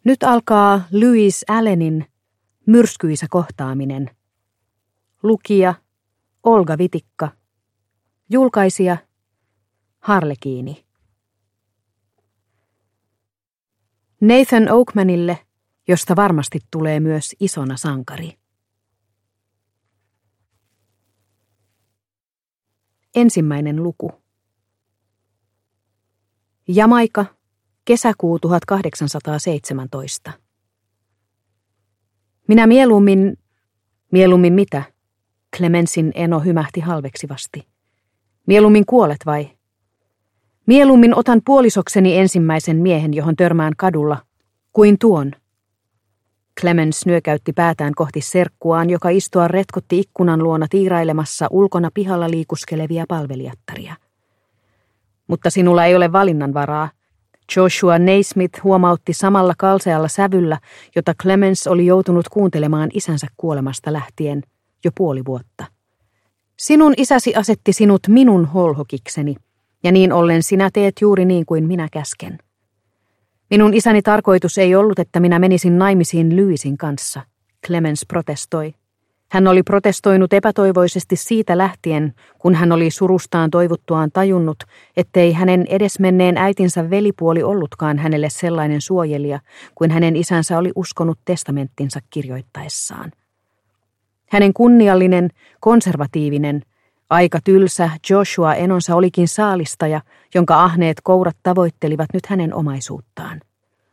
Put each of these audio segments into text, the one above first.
Nyt alkaa Louise Allenin myrskyisä kohtaaminen. Lukija Olga Vitikka. Julkaisija Harlekiini. Nathan Oakmanille, josta varmasti tulee myös isona sankari. Ensimmäinen luku. Jamaika, kesäkuu 1817. Minä mieluummin mitä? Clemensin eno hymähti halveksivasti. Mieluummin kuolet vai? Mieluummin otan puolisokseni ensimmäisen miehen, johon törmään kadulla, kuin tuon. Clemens nyökäytti päätään kohti serkkuaan, joka istua retkotti ikkunan luona tiirailemassa ulkona pihalla liikuskelevia palvelijattaria. Mutta sinulla ei ole valinnanvaraa. Joshua Naismith huomautti samalla kalsealla sävyllä, jota Clemens oli joutunut kuuntelemaan isänsä kuolemasta lähtien jo puoli vuotta. Sinun isäsi asetti sinut minun holhokikseni, ja niin ollen sinä teet juuri niin kuin minä käsken. Minun isäni tarkoitus ei ollut, että minä menisin naimisiin Louisin kanssa, Clemens protestoi. Hän oli protestoinut epätoivoisesti siitä lähtien, kun hän oli surustaan toivuttuaan tajunnut, ettei hänen edesmenneen äitinsä velipuoli ollutkaan hänelle sellainen suojelija, kuin hänen isänsä oli uskonut testamenttinsa kirjoittaessaan. Hänen kunniallinen, konservatiivinen, aika tylsä Joshua enonsa olikin saalistaja, jonka ahneet kourat tavoittelivat nyt hänen omaisuuttaan.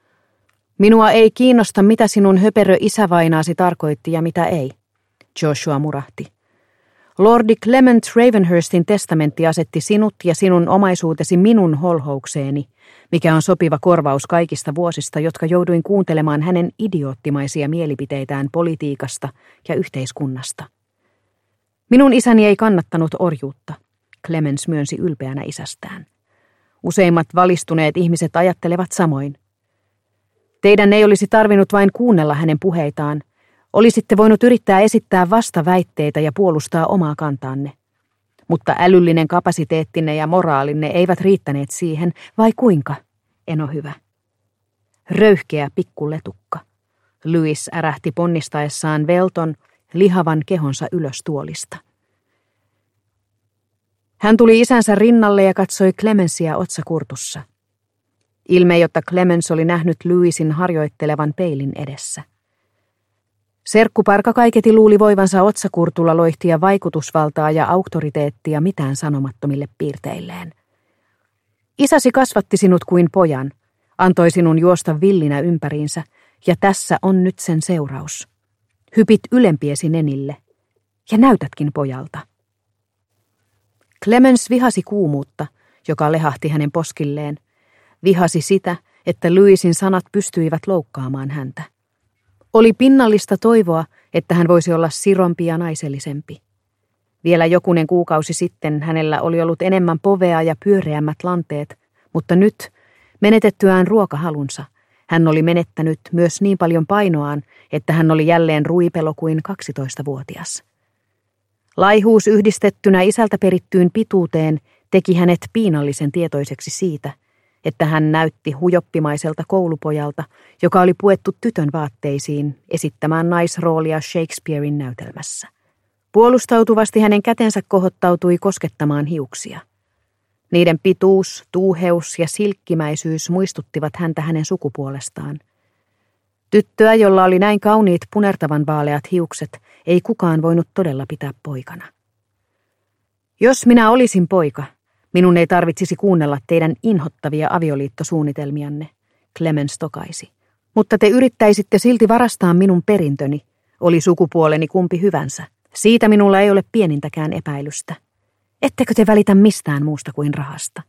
Minua ei kiinnosta, mitä sinun höperö isävainaasi tarkoitti ja mitä ei, Joshua murahti. Lordi Clement Ravenhurstin testamentti asetti sinut ja sinun omaisuutesi minun holhoukseeni, mikä on sopiva korvaus kaikista vuosista, jotka jouduin kuuntelemaan hänen idioottimaisia mielipiteitään politiikasta ja yhteiskunnasta. Minun isäni ei kannattanut orjuutta, Clemens myönsi ylpeänä isästään. Useimmat valistuneet ihmiset ajattelevat samoin. Teidän ei olisi tarvinnut vain kuunnella hänen puheitaan. Olisitte voinut yrittää esittää vastaväitteitä ja puolustaa omaa kantaanne. Mutta älyllinen kapasiteettinne ja moraalinne eivät riittäneet siihen, vai kuinka, eno hyvä? Röyhkeä pikkuletukka. Louis ärähti ponnistaessaan velton, lihavan kehonsa ylös tuolista. Hän tuli isänsä rinnalle ja katsoi Clemensia otsakurtussa. Ilme, jotta Clemens oli nähnyt Louisin harjoittelevan peilin edessä. Serkkuparka kaiketi luuli voivansa otsakurtulla loihtia vaikutusvaltaa ja auktoriteettia mitään sanomattomille piirteilleen. Isäsi kasvatti sinut kuin pojan, antoi sinun juosta villinä ympäriinsä, ja tässä on nyt sen seuraus. Hypit ylempiesi nenille, ja näytätkin pojalta. Clemens vihasi kuumuutta, joka lehahti hänen poskilleen. Vihasi sitä, että Louisin sanat pystyivät loukkaamaan häntä. Oli pinnallista toivoa, että hän voisi olla sirompi ja naisellisempi. Vielä jokunen kuukausi sitten hänellä oli ollut enemmän povea ja pyöreämmät lanteet, mutta nyt, menetettyään ruokahalunsa, hän oli menettänyt myös niin paljon painoaan, että hän oli jälleen ruipelo kuin 12-vuotias. Laihuus yhdistettynä isältä perittyyn pituuteen teki hänet piinallisen tietoiseksi siitä, että hän näytti hujoppimaiselta koulupojalta, joka oli puettu tytön vaatteisiin esittämään naisroolia Shakespearein näytelmässä. Puolustautuvasti hänen kätensä kohottautui koskettamaan hiuksia. Niiden pituus, tuuheus ja silkkimäisyys muistuttivat häntä hänen sukupuolestaan. Tyttöä, jolla oli näin kauniit punertavan vaaleat hiukset, ei kukaan voinut todella pitää poikana. Jos minä olisin poika, minun ei tarvitsisi kuunnella teidän inhottavia avioliittosuunnitelmianne, Clemens tokaisi. Mutta te yrittäisitte silti varastaa minun perintöni, oli sukupuoleni kumpi hyvänsä. Siitä minulla ei ole pienintäkään epäilystä. Ettekö te välitä mistään muusta kuin rahasta?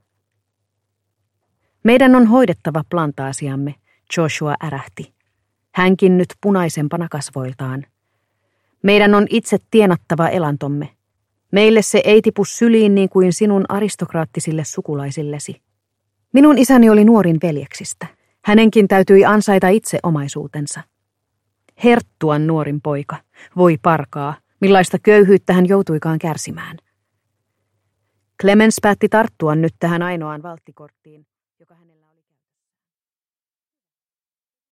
Meidän on hoidettava plantaasiamme, Joshua ärähti. Hänkin nyt punaisempana kasvoiltaan. Meidän on itse tienattava elantomme. Meille se ei tipu syliin niin kuin sinun aristokraattisille sukulaisillesi. Minun isäni oli nuorin veljeksistä. Hänenkin täytyi ansaita itse omaisuutensa. Herttuan nuorin poika, voi parkaa, millaista köyhyyttä hän joutuikaan kärsimään. Clemens päätti tarttua nyt tähän ainoaan valttikorttiin, joka hänellä